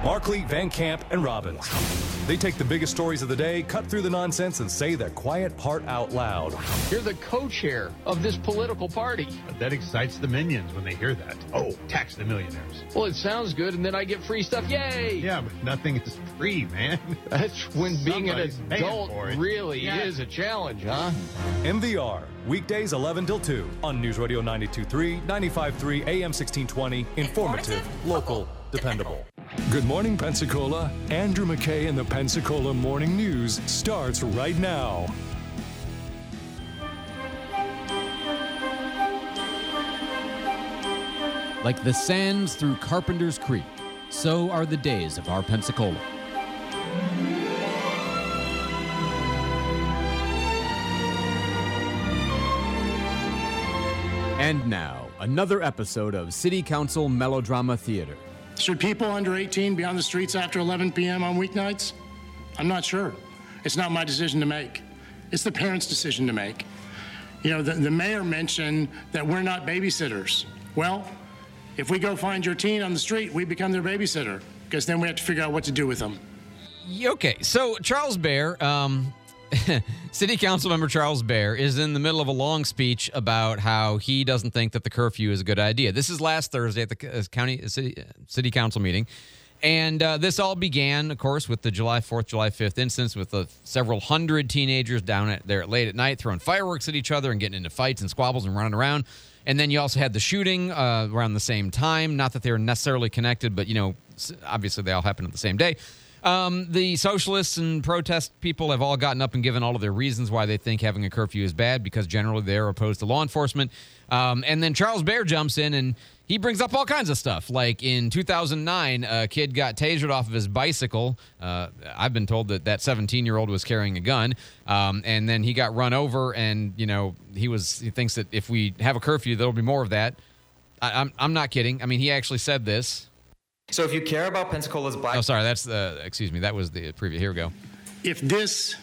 Markley, Van Camp, and Robbins. They take the biggest stories of the day, cut through the nonsense, and say the quiet part out loud. You're the co-chair of this political party. That excites the minions when they hear that. Oh, tax the millionaires. Well, it sounds good, and then I get free stuff. Yay! Yeah, but nothing is free, man. That's when being Somebody's an paying adult for it. really is a challenge, huh? MVR, weekdays 11 till 2 on News Radio 92.3, 95.3, AM 1620. Informative, local, dependable. Good morning, Pensacola. Andrew McKay and the Pensacola Morning News starts right now. Like the sands through Carpenter's Creek, so are the days of our Pensacola. And now, another episode of City Council Melodrama Theater. Should people under 18 be on the streets after 11 p.m. on weeknights? I'm not sure. It's not my decision to make. It's the parents' decision to make. You know, the mayor mentioned that we're not babysitters. Well, if we go find your teen on the street, we become their babysitter, because then we have to figure out what to do with them. Okay, so Charles Bair, City Council member Charles Bair, is in the middle of a long speech about how he doesn't think that the curfew is a good idea. This is last Thursday at the City Council meeting. And this all began, of course, with the July 4th, July 5th instance with several hundred teenagers down there late at night throwing fireworks at each other and getting into fights and squabbles and running around. And then you also had the shooting around the same time. Not that they were necessarily connected, but, you know, obviously they all happened at the same day. The socialists and protest people have all gotten up and given all of their reasons why they think having a curfew is bad, because generally they're opposed to law enforcement. And then Charles Bair jumps in and he brings up all kinds of stuff. Like in 2009, a kid got tasered off of his bicycle. I've been told that 17-year-old was carrying a gun. And then he got run over, and, you know, he thinks that if we have a curfew, there'll be more of that. I'm not kidding. I mean, he actually said this. So if you care about Pensacola's black... Oh, sorry, excuse me, that was the preview. Here we go. If this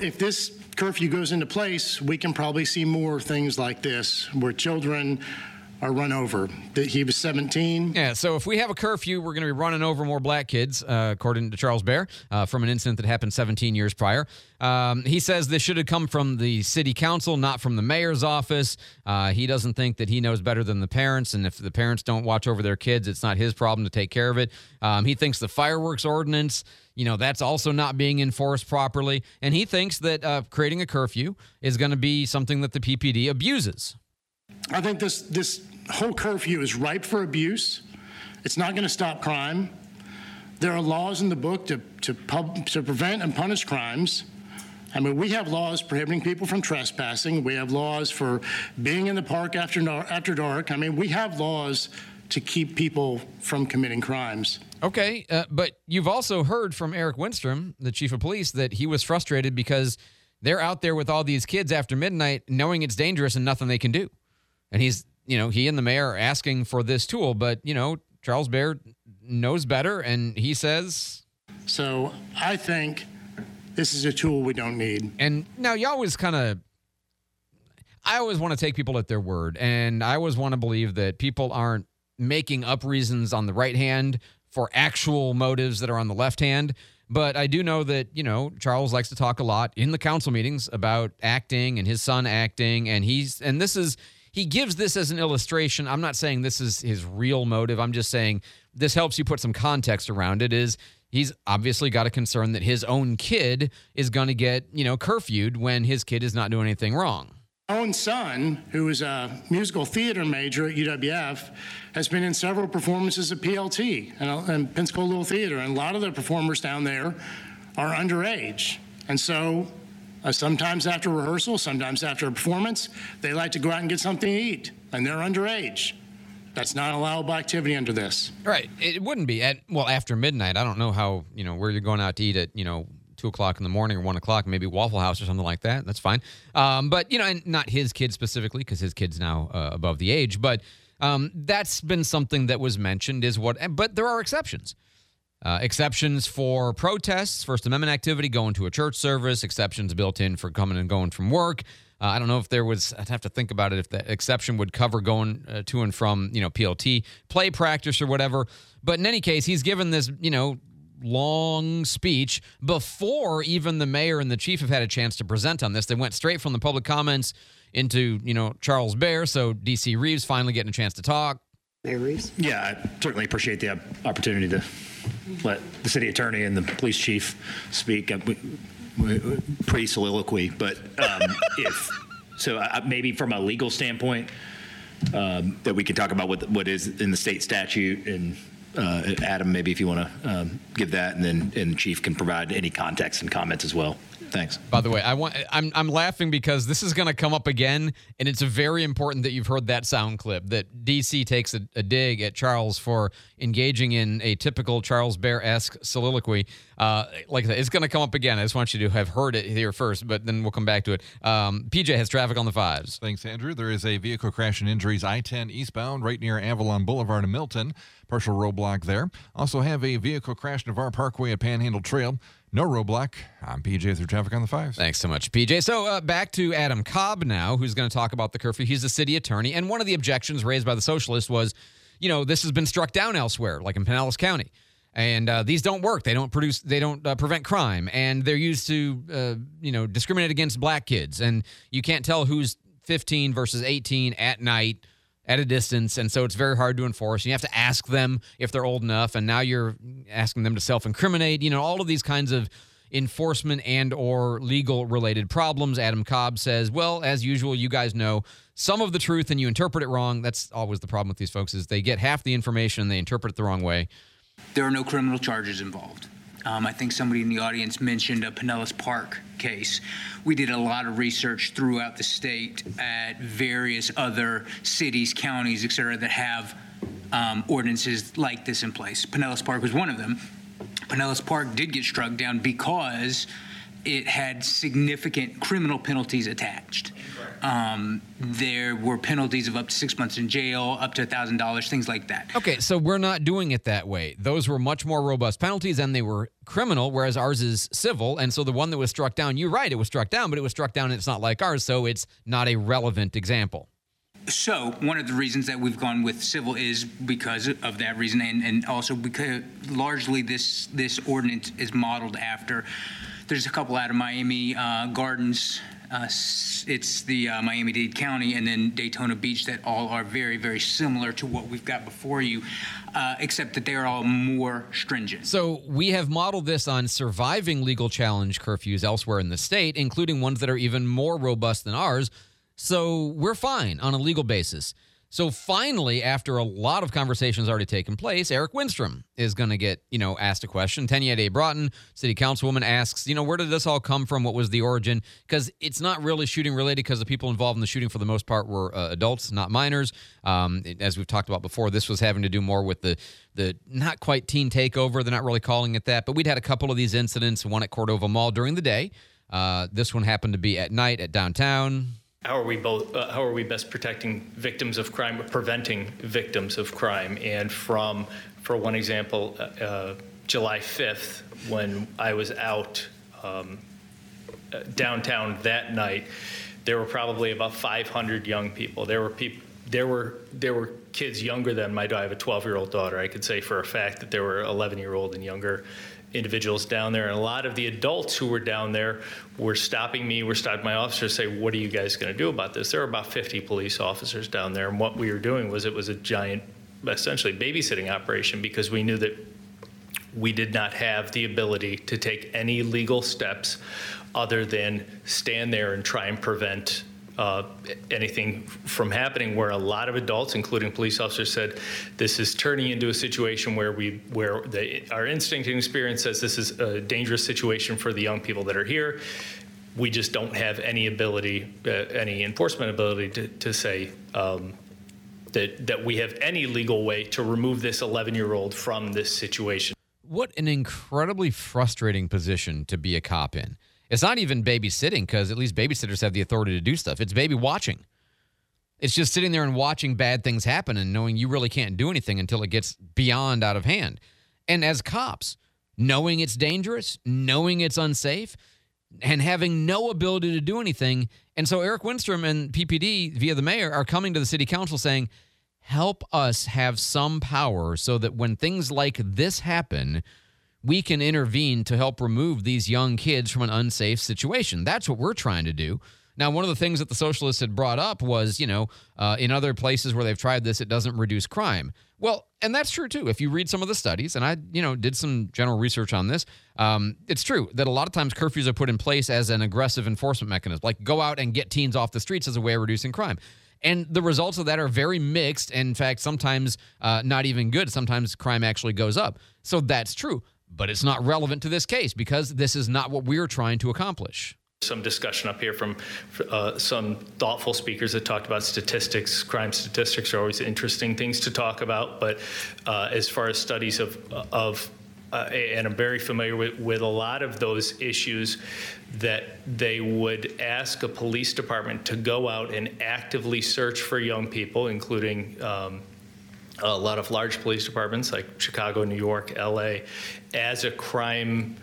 curfew goes into place, we can probably see more things like this, where children are run over. He was 17. Yeah, so if we have a curfew, we're going to be running over more black kids, according to Charles Bair, from an incident that happened 17 years prior. He says this should have come from the city council, not from the mayor's office. He doesn't think that he knows better than the parents, and if the parents don't watch over their kids, it's not his problem to take care of it. He thinks the fireworks ordinance, you know, that's also not being enforced properly, and he thinks that creating a curfew is going to be something that the PPD abuses. I think this whole curfew is ripe for abuse. It's not going to stop crime. There are laws in the book to prevent and punish crimes. I mean, we have laws prohibiting people from trespassing. We have laws for being in the park after dark. I mean, we have laws to keep people from committing crimes. Okay, but you've also heard from Eric Winstrom, the chief of police, that he was frustrated because they're out there with all these kids after midnight knowing it's dangerous and nothing they can do. And he and the mayor are asking for this tool, but, you know, Charles Bair knows better, and he says... So I think this is a tool we don't need. And now you always I always want to take people at their word, and I always want to believe that people aren't making up reasons on the right hand for actual motives that are on the left hand. But I do know that, you know, Charles likes to talk a lot in the council meetings about acting and his son acting, and he gives this as an illustration. I'm not saying this is his real motive. I'm just saying this helps you put some context around it. He's obviously got a concern that his own kid is going to get, you know, curfewed when his kid is not doing anything wrong. My own son, who is a musical theater major at UWF, has been in several performances at PLT and Pensacola Little Theater, and a lot of the performers down there are underage. And so sometimes after rehearsal, sometimes after a performance, they like to go out and get something to eat, and they're underage. That's not allowable activity under this. Right. It wouldn't be after midnight. I don't know how, you know, where you're going out to eat at, you know, 2 o'clock in the morning or 1 o'clock, maybe Waffle House or something like that. That's fine. But, you know, and not his kid specifically, because his kid's now above the age. But that's been something that was mentioned but there are exceptions. Exceptions for protests, First Amendment activity, going to a church service, exceptions built in for coming and going from work. I don't know if there was, I'd have to think about it, if the exception would cover going to and from, you know, PLT, play practice or whatever. But in any case, he's given this, you know, long speech before even the mayor and the chief have had a chance to present on this. They went straight from the public comments into, Charles Bair. So DC Reeves finally getting a chance to talk. Mayor Reeves? Yeah, I certainly appreciate the opportunity to let the city attorney and the police chief speak. Pre-soliloquy, but maybe from a legal standpoint, that we can talk about what is in the state statute, and Adam, maybe if you want to give that, and the chief can provide any context and comments as well. Thanks. By the way, I'm laughing because this is going to come up again, and it's very important that you've heard that sound clip, that DC takes a dig at Charles for engaging in a typical Charles Bair-esque soliloquy. Like I said, it's going to come up again. I just want you to have heard it here first, but then we'll come back to it. PJ has traffic on the 5s. Thanks, Andrew. There is a vehicle crash and injuries I-10 eastbound right near Avalon Boulevard in Milton. Partial roadblock there. Also have a vehicle crash Navarre Parkway at Panhandle Trail. No roadblock. I'm PJ through traffic on the 5s. Thanks so much, PJ. So back to Adam Cobb now, who's going to talk about the curfew. He's the city attorney, and one of the objections raised by the socialists was, this has been struck down elsewhere, like in Pinellas County. And these don't work. They don't prevent crime, and they're used to, discriminate against black kids. And you can't tell who's 15 versus 18 at night at a distance, and so it's very hard to enforce. You have to ask them if they're old enough, and now you're asking them to self-incriminate. All of these kinds of enforcement and or legal-related problems. Adam Cobb says, well, as usual, you guys know some of the truth, and you interpret it wrong. That's always the problem with these folks, is they get half the information, and they interpret it the wrong way. There are no criminal charges involved. I think somebody in the audience mentioned a Pinellas Park case. We did a lot of research throughout the state at various other cities, counties, et cetera, that have ordinances like this in place. Pinellas Park was one of them. Pinellas Park did get struck down because it had significant criminal penalties attached. There were penalties of up to 6 months in jail, up to $1,000, things like that. Okay, so we're not doing it that way. Those were much more robust penalties, and they were criminal, whereas ours is civil. And so the one that was struck down, you're right, it was struck down, but it was struck down and it's not like ours, so it's not a relevant example. So one of the reasons that we've gone with civil is because of that reason, and also because largely this ordinance is modeled after, there's a couple out of Miami Gardens. It's the Miami-Dade County, and then Daytona Beach, that all are very, very similar to what we've got before you, except that they're all more stringent. So we have modeled this on surviving legal challenge curfews elsewhere in the state, including ones that are even more robust than ours. So we're fine on a legal basis. So finally, after a lot of conversations already taken place, Eric Winstrom is going to get, asked a question. Teniette A. Broughton, city councilwoman, asks, where did this all come from? What was the origin? Because it's not really shooting related, because the people involved in the shooting for the most part were adults, not minors. As we've talked about before, this was having to do more with the not quite teen takeover. They're not really calling it that. But we'd had a couple of these incidents, one at Cordova Mall during the day. This one happened to be at night at downtown. How are we best protecting victims of crime, preventing victims of crime? And for one example, July 5th, when I was out downtown that night, there were probably about 500 young people. There were kids younger than my daughter. I have a 12-year-old daughter. I could say for a fact that there were 11-year-old and younger individuals down there, and a lot of the adults who were down there were stopping me, were stopping my officers, say, what are you guys going to do about this? There were about 50 police officers down there, and what we were doing was, it was a giant, essentially babysitting operation, because we knew that we did not have the ability to take any legal steps other than stand there and try and prevent anything from happening, where a lot of adults, including police officers, said this is turning into a situation where our instinct and experience says this is a dangerous situation for the young people that are here. We just don't have any ability, any enforcement ability to say that we have any legal way to remove this 11-year-old from this situation. What an incredibly frustrating position to be a cop in. It's not even babysitting, because at least babysitters have the authority to do stuff. It's baby watching. It's just sitting there and watching bad things happen and knowing you really can't do anything until it gets beyond out of hand. And as cops, knowing it's dangerous, knowing it's unsafe, and having no ability to do anything. And so Eric Winstrom and PPD, via the mayor, are coming to the city council saying, help us have some power so that when things like this happen, we can intervene to help remove these young kids from an unsafe situation. That's what we're trying to do. Now, one of the things that the socialists had brought up was, in other places where they've tried this, it doesn't reduce crime. Well, and that's true, too. If you read some of the studies, and I, did some general research on this, it's true that a lot of times curfews are put in place as an aggressive enforcement mechanism, like go out and get teens off the streets as a way of reducing crime. And the results of that are very mixed. And in fact, sometimes not even good. Sometimes crime actually goes up. So that's true. But it's not relevant to this case because this is not what we're trying to accomplish. Some discussion up here from some thoughtful speakers that talked about statistics. Crime statistics are always interesting things to talk about. But as far as studies of and I'm very familiar with a lot of those issues, that they would ask a police department to go out and actively search for young people, including a lot of large police departments like Chicago, New York, LA, as a crime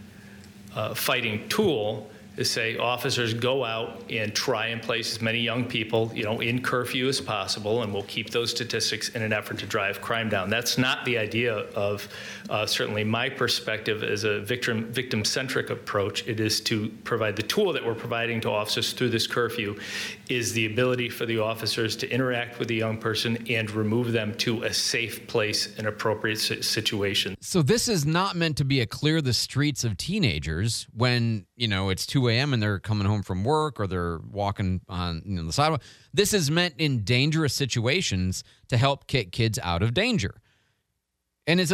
fighting tool. To say officers go out and try and place as many young people, in curfew as possible, and we'll keep those statistics in an effort to drive crime down. That's not the idea of certainly my perspective as a victim-centric approach. It is to provide the tool that we're providing to officers through this curfew is the ability for the officers to interact with the young person and remove them to a safe place in appropriate situation. So this is not meant to be a clear the streets of teenagers when, it's 2 a.m. and they're coming home from work or they're walking on the sidewalk. This is meant in dangerous situations to help kick kids out of danger. And it's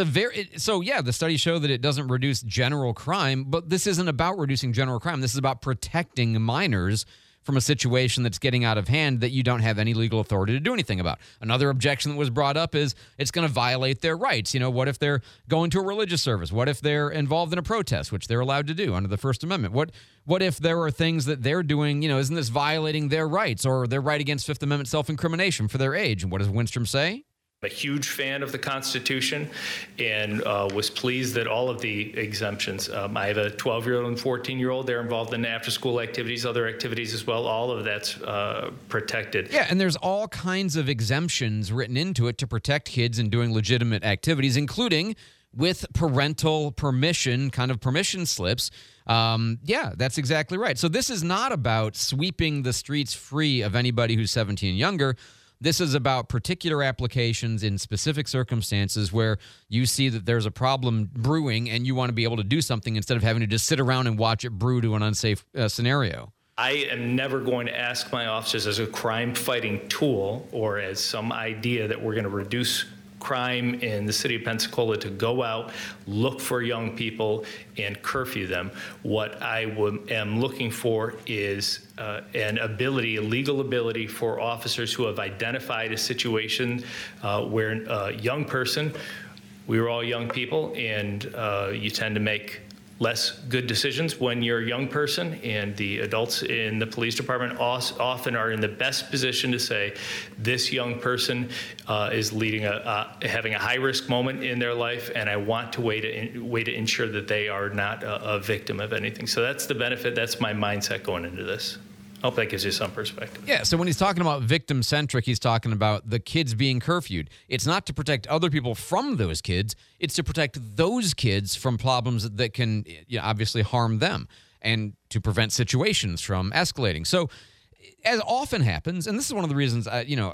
the studies show that it doesn't reduce general crime, but this isn't about reducing general crime. This is about protecting minors from a situation that's getting out of hand that you don't have any legal authority to do anything about. Another objection that was brought up is it's going to violate their rights. What if they're going to a religious service? What if they're involved in a protest, which they're allowed to do under the First Amendment? What if there are things that they're doing, isn't this violating their rights or their right against Fifth Amendment self-incrimination for their age? And what does Winstrom say? I'm a huge fan of the Constitution and was pleased that all of the exemptions, I have a 12-year-old and 14-year-old, they're involved in after-school activities, other activities as well. All of that's protected. Yeah, and there's all kinds of exemptions written into it to protect kids in doing legitimate activities, including with parental permission, kind of permission slips. Yeah, that's exactly right. So this is not about sweeping the streets free of anybody who's 17 and younger. This is about particular applications in specific circumstances where you see that there's a problem brewing and you want to be able to do something instead of having to just sit around and watch it brew to an unsafe scenario. I am never going to ask my officers as a crime-fighting tool or as some idea that we're going to reduce crime in the city of Pensacola to go out, look for young people, and curfew them. What I am looking for is a legal ability for officers who have identified a situation where a young person, we were all young people, and you tend to make less good decisions when you're a young person, and the adults in the police department often are in the best position to say this young person is having a high-risk moment in their life, and I want to way to ensure that they are not a victim of anything. So that's the benefit. That's my mindset going into this. I hope that gives you some perspective. Yeah, so when he's talking about victim-centric, he's talking about the kids being curfewed. It's not to protect other people from those kids. It's to protect those kids from problems that can obviously harm them and to prevent situations from escalating. So as often happens, and this is one of the reasons,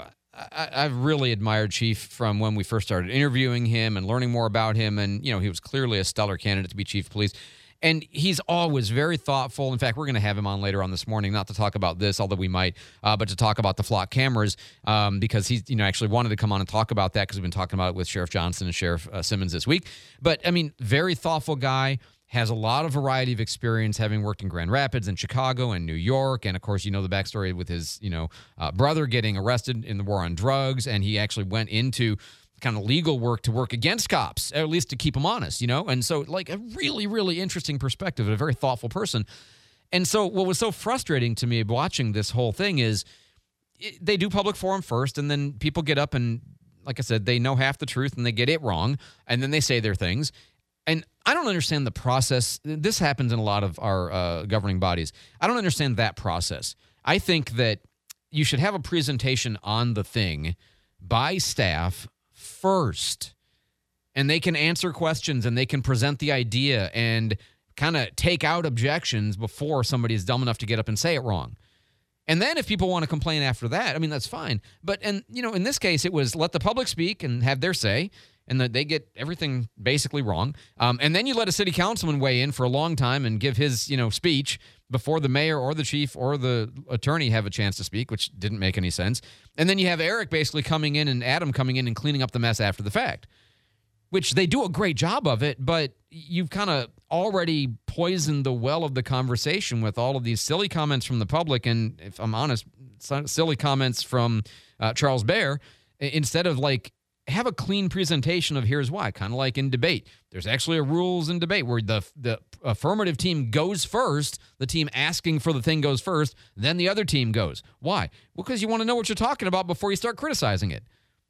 I've really admired Chief from when we first started interviewing him and learning more about him. And, he was clearly a stellar candidate to be chief of police. And he's always very thoughtful. In fact, we're going to have him on later on this morning, not to talk about this, although we might, but to talk about the flock cameras because he's actually wanted to come on and talk about that because we've been talking about it with Sheriff Johnson and Sheriff Simmons this week. But, very thoughtful guy, has a lot of variety of experience having worked in Grand Rapids and Chicago and New York. And, of course, the backstory with his, brother getting arrested in the war on drugs. And he actually went into kind of legal work to work against cops, or at least to keep them honest, And so a really, really interesting perspective and a very thoughtful person. And so what was so frustrating to me watching this whole thing is they do public forum first, and then people get up and, like I said, they know half the truth and they get it wrong, and then they say their things. And I don't understand the process. This happens in a lot of our governing bodies. I don't understand that process. I think that you should have a presentation on the thing by staff first, and they can answer questions and they can present the idea and kind of take out objections before somebody is dumb enough to get up and say it wrong. And then if people want to complain after that, I mean, that's fine. But, and you know, in this case, it was let the public speak and have their say, and that they get everything basically wrong. And then you let a city councilman weigh in for a long time and give his, speech before the mayor or the chief or the attorney have a chance to speak, which didn't make any sense. And then you have Eric basically coming in and Adam coming in and cleaning up the mess after the fact, which they do a great job of it, but you've kind of already poisoned the well of the conversation with all of these silly comments from the public. And if I'm honest, silly comments from Charles Baer, instead of have a clean presentation of here's why, kind of like in debate. There's actually a rules in debate where the affirmative team goes first, the team asking for the thing goes first, then the other team goes. Why? Well, because you want to know what you're talking about before you start criticizing it.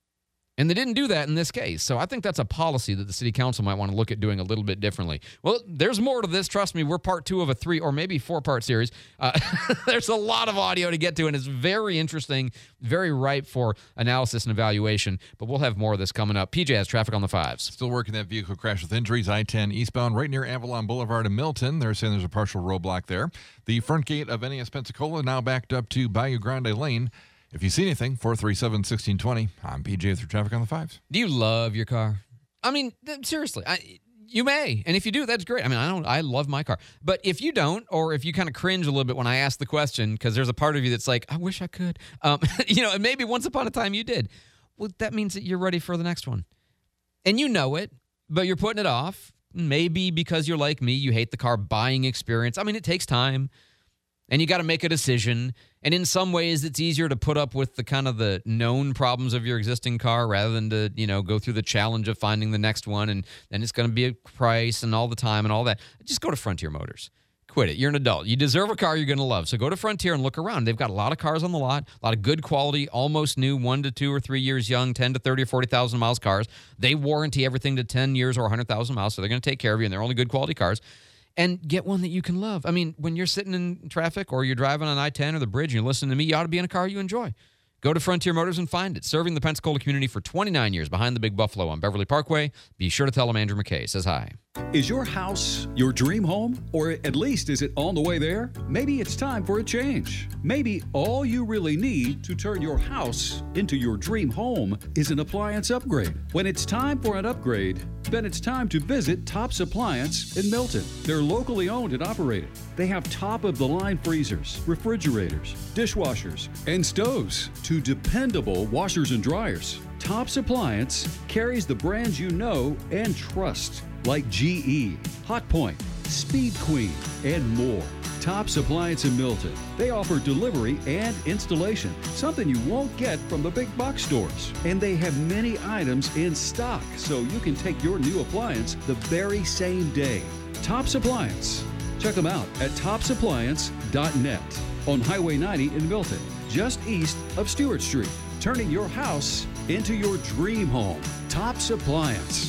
And they didn't do that in this case. So I think that's a policy that the city council might want to look at doing a little bit differently. Well, there's more to this. Trust me, we're part 2 of a 3 or maybe 4-part series. There's a lot of audio to get to, and it's very interesting, very ripe for analysis and evaluation. But we'll have more of this coming up. PJ has traffic on the 5s. Still working that vehicle crash with injuries. I-10 eastbound right near Avalon Boulevard in Milton. They're saying there's a partial roadblock there. The front gate of NAS Pensacola now backed up to Bayou Grande Lane. If you see anything, 437-1620. I'm PJ with your traffic on the 5s. Do you love your car? I mean, seriously, you may. And if you do, that's great. I mean, I love my car. But if you don't, or if you kind of cringe a little bit when I ask the question, because there's a part of you that's like, I wish I could. And maybe once upon a time you did. Well, that means that you're ready for the next one. And you know it, but you're putting it off. Maybe because you're like me, you hate the car buying experience. I mean, it takes time. And you got to make a decision. And in some ways, it's easier to put up with the kind of the known problems of your existing car rather than to, go through the challenge of finding the next one. And then it's going to be a price and all the time and all that. Just go to Frontier Motors. Quit it. You're an adult. You deserve a car you're going to love. So go to Frontier and look around. They've got a lot of cars on the lot, a lot of good quality, almost new, 1 to 2 or 3 years young, 10 to 30 or 40,000 miles cars. They warranty everything to 10 years or 100,000 miles. So they're going to take care of you, and they're only good quality cars. And get one that you can love. I mean, when you're sitting in traffic or you're driving on I-10 or the bridge and you're listening to me, you ought to be in a car you enjoy. Go to Frontier Motors and find it. Serving the Pensacola community for 29 years behind the Big Buffalo on Beverly Parkway. Be sure to tell them Andrew McKay says hi. Is your house your dream home? Or at least is it on the way there? Maybe it's time for a change. Maybe all you really need to turn your house into your dream home is an appliance upgrade. When it's time for an upgrade, then it's time to visit Tops Appliance in Milton. They're locally owned and operated. They have top-of-the-line freezers, refrigerators, dishwashers, and stoves to dependable washers and dryers. Tops Appliance carries the brands you know and trust, like GE, Hotpoint, Speed Queen, and more. Tops Appliance in Milton. They offer delivery and installation, something you won't get from the big box stores. And they have many items in stock, so you can take your new appliance the very same day. Tops Appliance. Check them out at topsappliance.net on Highway 90 in Milton, just east of Stewart Street. Turning your house into your dream home. Tops Appliance.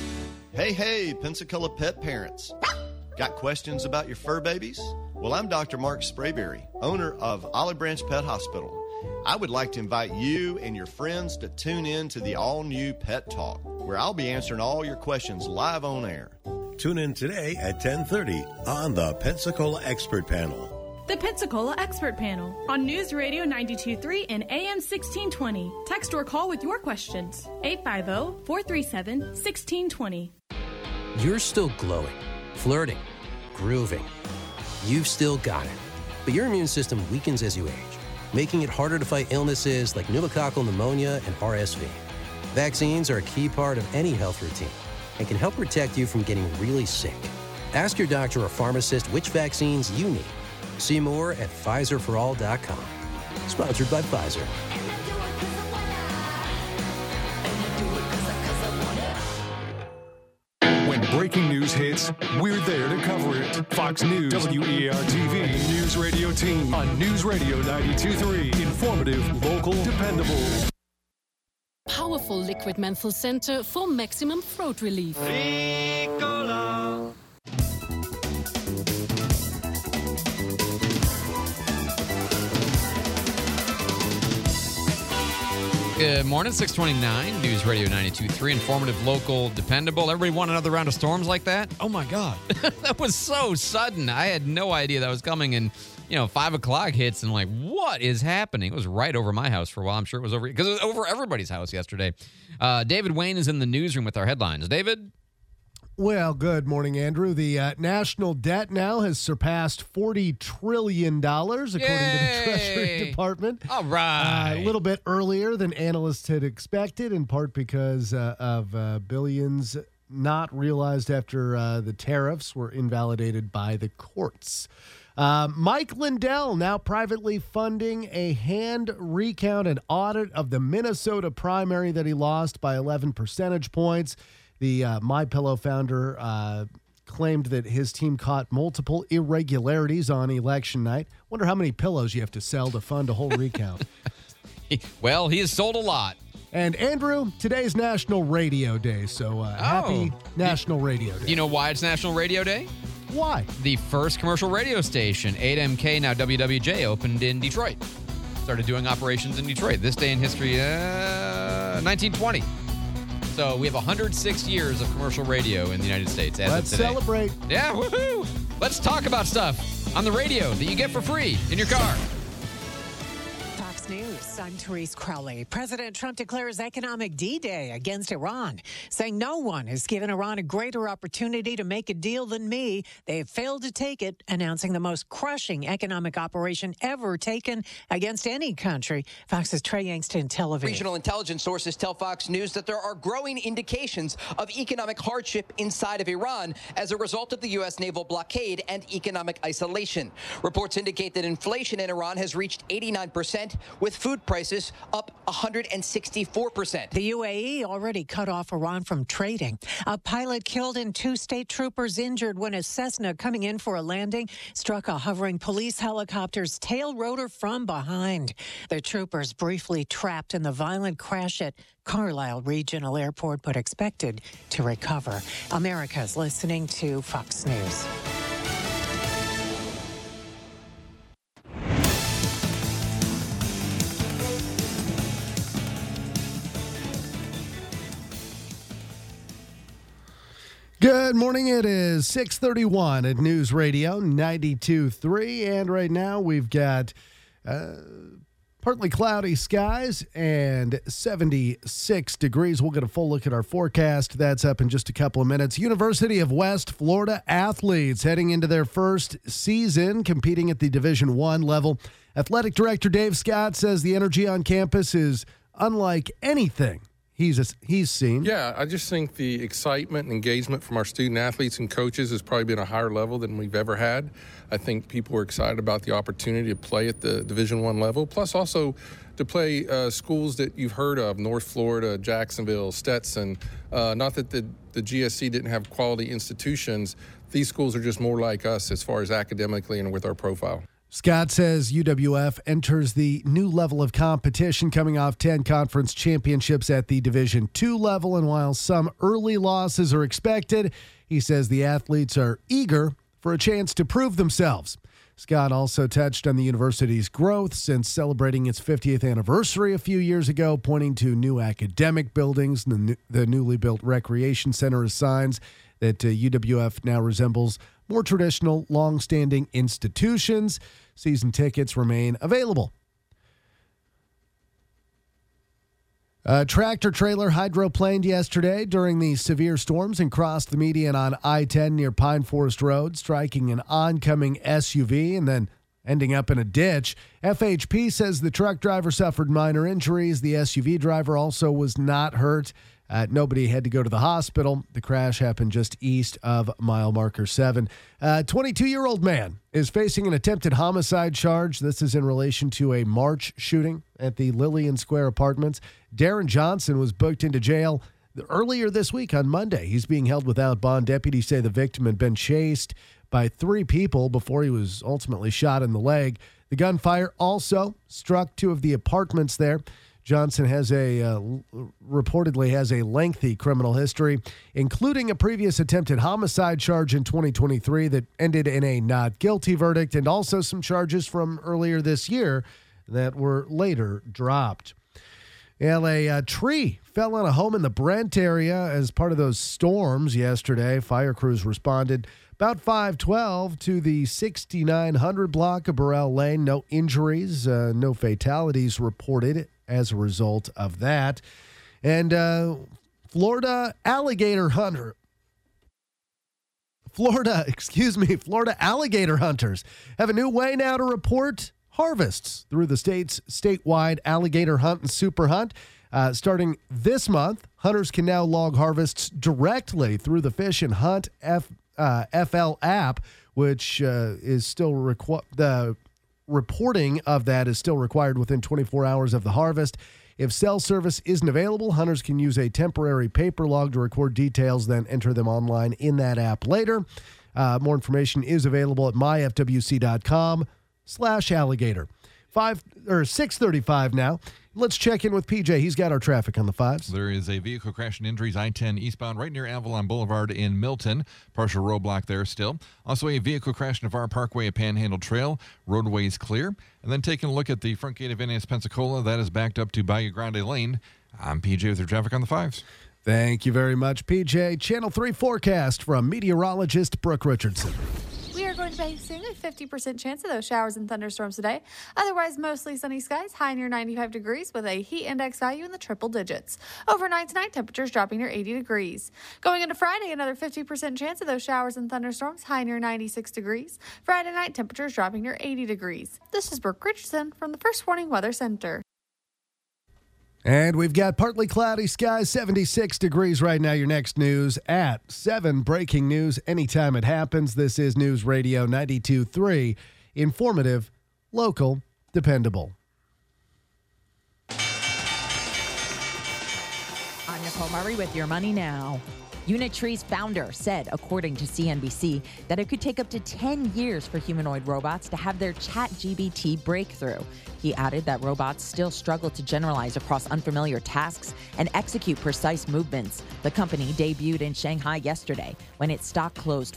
Hey, Pensacola pet parents. Got questions about your fur babies? Well, I'm Dr. Mark Sprayberry, owner of Olive Branch Pet Hospital. I would like to invite you and your friends to tune in to the all-new Pet Talk, where I'll be answering all your questions live on air. Tune in today at 10:30 on the Pensacola Expert Panel. The Pensacola Expert Panel on News Radio 92.3 and AM 1620. Text or call with your questions. 850-437-1620. You're still glowing, flirting, grooving. You've still got it. But your immune system weakens as you age, making it harder to fight illnesses like pneumococcal pneumonia and RSV. Vaccines are a key part of any health routine and can help protect you from getting really sick. Ask your doctor or pharmacist which vaccines you need. See more at PfizerForAll.com. Sponsored by Pfizer. When breaking news hits, we're there to cover it. Fox News, WER-TV, News Radio Team on News Radio 92.3. Informative, local, dependable. Powerful liquid menthol center for maximum throat relief. Ricola. Good morning, 629, News Radio 92.3, informative, local, dependable. Everybody want another round of storms like that? Oh, my God. That was so sudden. I had no idea that was coming, and, 5 o'clock hits, and what is happening? It was right over my house for a while. I'm sure it was over, because it was over everybody's house yesterday. David Wayne is in the newsroom with our headlines. David? Well, good morning, Andrew. The national debt now has surpassed $40 trillion, according to the Treasury Department. All right. A little bit earlier than analysts had expected, in part because of billions not realized after the tariffs were invalidated by the courts. Mike Lindell now privately funding a hand recount and audit of the Minnesota primary that he lost by 11 percentage points. The MyPillow founder claimed that his team caught multiple irregularities on election night. Wonder how many pillows you have to sell to fund a whole recount. Well, he has sold a lot. And Andrew, today's National Radio Day, so happy National Radio Day. You know why it's National Radio Day? Why? The first commercial radio station, 8MK, now WWJ, opened in Detroit. Started doing operations in Detroit. This day in history, 1920. So we have 106 years of commercial radio in the United States as Let's of today. Celebrate. Yeah, woohoo! Let's talk about stuff on the radio that you get for free in your car. Fox News, I'm Therese Crowley. President Trump declares economic D-Day against Iran, saying no one has given Iran a greater opportunity to make a deal than me. They have failed to take it, announcing the most crushing economic operation ever taken against any country. Fox's Trey Yangston, Tel Aviv. Regional intelligence sources tell Fox News that there are growing indications of economic hardship inside of Iran as a result of the U.S. naval blockade and economic isolation. Reports indicate that inflation in Iran has reached 89%, with food prices up 164%. The UAE already cut off Iran from trading. A pilot killed and 2 state troopers injured when a Cessna coming in for a landing struck a hovering police helicopter's tail rotor from behind. The troopers briefly trapped in the violent crash at Carlisle Regional Airport, but expected to recover. America's listening to Fox News. Good morning. It is 6:31 at News Radio 92.3, and right now we've got partly cloudy skies and 76 degrees. We'll get a full look at our forecast. That's up in just a couple of minutes. University of West Florida athletes heading into their first season competing at the Division I level. Athletic Director Dave Scott says the energy on campus is unlike anything he's seen. Yeah, I just think the excitement and engagement from our student athletes and coaches has probably been a higher level than we've ever had. I think people are excited about the opportunity to play at the Division I level, plus also to play schools that you've heard of, North Florida, Jacksonville, Stetson. Not that the GSC didn't have quality institutions. These schools are just more like us as far as academically and with our profile. Scott says UWF enters the new level of competition coming off 10 conference championships at the Division II level, and while some early losses are expected, he says the athletes are eager for a chance to prove themselves. Scott also touched on the university's growth since celebrating its 50th anniversary a few years ago, pointing to new academic buildings. The newly built recreation center is signs that UWF now resembles more traditional, long-standing institutions. Season tickets remain available. A tractor-trailer hydroplaned yesterday during the severe storms and crossed the median on I-10 near Pine Forest Road, striking an oncoming SUV and then ending up in a ditch. FHP says the truck driver suffered minor injuries. The SUV driver also was not hurt. Nobody had to go to the hospital. The crash happened just east of mile marker 7. A 22-year-old man is facing an attempted homicide charge. This is in relation to a March shooting at the Lillian Square Apartments. Darren Johnson was booked into jail earlier this week on Monday. He's being held without bond. Deputies say the victim had been chased by 3 people before he was ultimately shot in the leg. The gunfire also struck 2 of the apartments there. Johnson reportedly has a lengthy criminal history, including a previous attempted homicide charge in 2023 that ended in a not guilty verdict, and also some charges from earlier this year that were later dropped. Well, a tree fell on a home in the Brent area as part of those storms yesterday. Fire crews responded about 5:12 to the 6900 block of Burrell Lane. No injuries, no fatalities reported as a result of that. And Florida alligator hunters have a new way now to report harvests through the state's statewide alligator hunt and super hunt. Starting this month, hunters can now log harvests directly through the Fish and Hunt FL app, which is still the reporting of that is still required within 24 hours of the harvest. If cell service isn't available, hunters can use a temporary paper log to record details, then enter them online in that app later. More information is available at myfwc.com/alligator. 6:35 now. Let's check in with PJ. He's got our traffic on the 5s. There is a vehicle crash and injuries I-10 eastbound right near Avalon Boulevard in Milton. Partial roadblock there still. Also a vehicle crash Navarre Parkway at Panhandle Trail. Roadways clear. And then taking a look at the front gate of NAS Pensacola, that is backed up to Bayou Grande Lane. I'm PJ with your traffic on the 5s. Thank you very much, PJ. Channel 3 forecast from meteorologist Brooke Richardson. We are going to be seeing a 50% chance of those showers and thunderstorms today. Otherwise, mostly sunny skies, high near 95 degrees with a heat index value in the triple digits. Overnight tonight, temperatures dropping near 80 degrees. Going into Friday, another 50% chance of those showers and thunderstorms, high near 96 degrees. Friday night, temperatures dropping near 80 degrees. This is Brooke Richardson from the First Warning Weather Center. And we've got partly cloudy skies, 76 degrees right now. Your next news at 7. Breaking news anytime it happens. This is News Radio 92.3. Informative, local, dependable. I'm Nicole Murray with Your Money Now. Unitree's founder said, according to CNBC, that it could take up to 10 years for humanoid robots to have their ChatGPT breakthrough. He added that robots still struggle to generalize across unfamiliar tasks and execute precise movements. The company debuted in Shanghai yesterday when its stock closed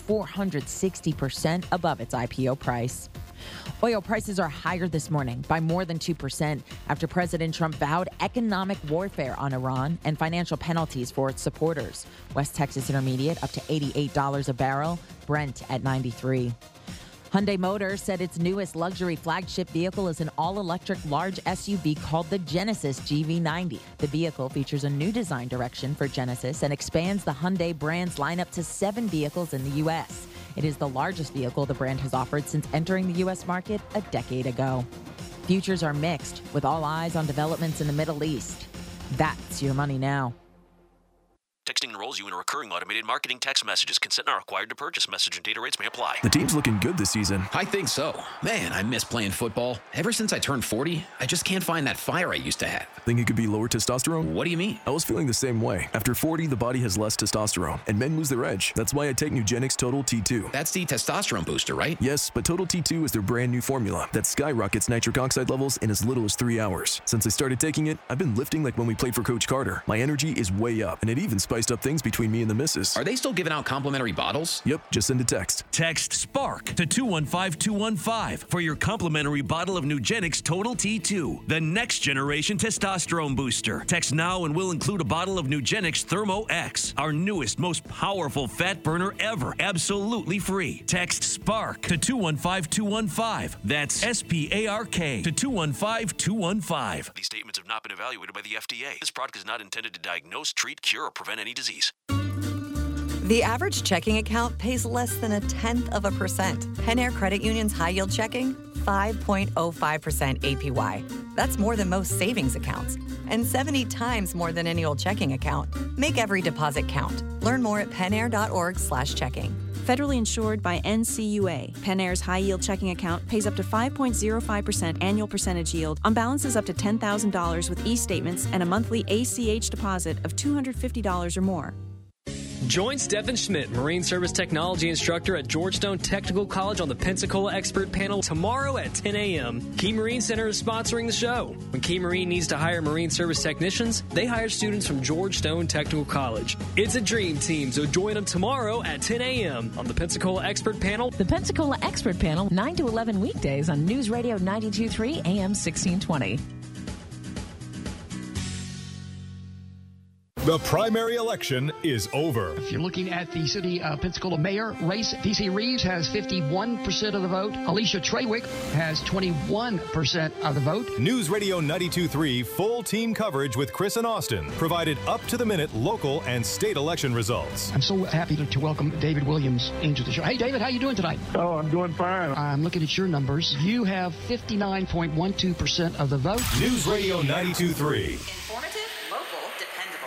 460% above its IPO price. Oil prices are higher this morning by more than 2% after President Trump vowed economic warfare on Iran and financial penalties for its supporters. West Texas Intermediate up to $88 a barrel, Brent at $93. Hyundai Motors said its newest luxury flagship vehicle is an all-electric large SUV called the Genesis GV90. The vehicle features a new design direction for Genesis and expands the Hyundai brand's lineup to 7 vehicles in the U.S. It is the largest vehicle the brand has offered since entering the U.S. market a decade ago. Futures are mixed, with all eyes on developments in the Middle East. That's Your Money Now. Texting enrolls you in recurring automated marketing text messages. Consent not required to purchase. Message and data rates may apply. The team's looking good this season. I think so. Man, I miss playing football. Ever since I turned 40, I just can't find that fire I used to have. Think it could be lower testosterone? What do you mean? I was feeling the same way. After 40, the body has less testosterone, and men lose their edge. That's why I take Nugenix Total T2. That's the testosterone booster, right? Yes, but Total T2 is their brand new formula that skyrockets nitric oxide levels in as little as 3 hours. Since I started taking it, I've been lifting like when we played for Coach Carter. My energy is way up, and it even spiced up things between me and the missus. Are they still giving out complimentary bottles? Yep, just send a text. Text SPARK to 215-215 for your complimentary bottle of Nugenix Total T2, the next generation testosterone booster. Text now and we'll include a bottle of Nugenix Thermo X, our newest, most powerful fat burner ever, absolutely free. Text SPARK to 215-215. That's SPARK to 215-215. These statements have not been evaluated by the FDA. This product is not intended to diagnose, treat, cure, or prevent any disease. The average checking account pays less than 0.1%. Pen Air Credit Union's high-yield checking, 5.05% APY. That's more than most savings accounts, and 70 times more than any old checking account. Make every deposit count. Learn more at penair.org/checking. Federally insured by NCUA, Pen Air's high-yield checking account pays up to 5.05% annual percentage yield on balances up to $10,000 with e-statements and a monthly ACH deposit of $250 or more. Join Stephen Schmidt, Marine Service Technology Instructor at Georgetown Technical College on the Pensacola Expert Panel tomorrow at 10 a.m. Key Marine Center is sponsoring the show. When Key Marine needs to hire Marine Service technicians, they hire students from Georgetown Technical College. It's a dream team, so join them tomorrow at 10 a.m. on the Pensacola Expert Panel. The Pensacola Expert Panel, 9 to 11 weekdays on News Radio 92.3 AM 1620. The primary election is over. If you're looking at the city of Pensacola mayor race, D.C. Reeves has 51% of the vote. Alicia Trawick has 21% of the vote. News Radio 92.3 full team coverage with Chris and Austin provided up-to-the-minute local and state election results. I'm so happy to welcome David Williams into the show. Hey, David, how you doing tonight? Oh, I'm doing fine. I'm looking at your numbers. You have 59.12% of the vote. News Radio 92.3. Informative, local, dependable.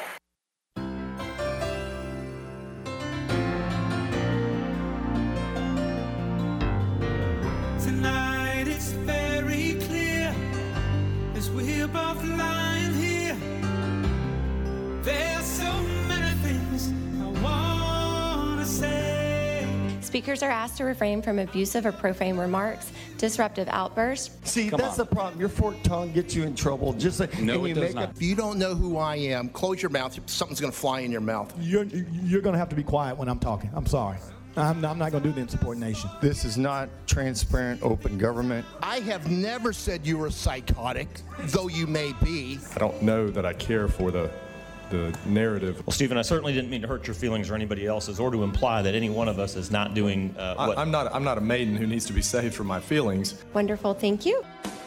Tonight it's very clear as we're both lying here. There's so many things I want to say. Speakers are asked to refrain from abusive or profane remarks, disruptive outbursts. See, that's the problem. Your forked tongue gets you in trouble. Just like, no, it does not. If you don't know who I am, close your mouth. Something's going to fly in your mouth. You're going to have to be quiet when I'm talking. I'm sorry. I'm not going to do the insubordination. This is not transparent, open government. I have never said you were psychotic, though you may be. I don't know that I care for the narrative. Well, Stephen, I certainly didn't mean to hurt your feelings or anybody else's, or to imply that any one of us is not doing what... I'm not a maiden who needs to be saved from my feelings. Wonderful, thank you.